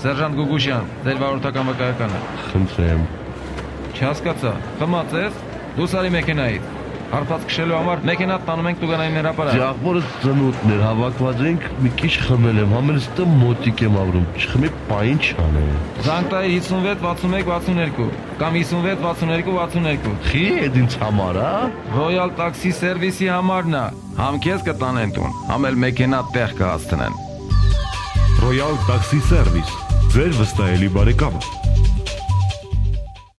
Սերժանտ Գուգուշյան, ձեր վարորդական վկայականը։ Խնդրեմ։ Չհասկացա, խմած ես։ Դու սարի մեքենայից։ Հարբած քշելու համար մեքենա տանում ենք տուգանային հրապարակ։ Աղբորը ծնուտներ հավաքված ենք, մի քիչ խմել եմ, համենս տը մոտիկ եմ ապրում, չխմի պային չանեմ։ Զանգ տայի 56 61 62 կամ 56 62 62։ Խի էդ ինձ համար, հա։ Royal Taxi Service-ի համարն է։ Համ քեզ կտանեն տուն, համ էլ մեքենա տեղ կհասցնեն։ Royal Taxi Service, ձեր վստահելի բարեկամը։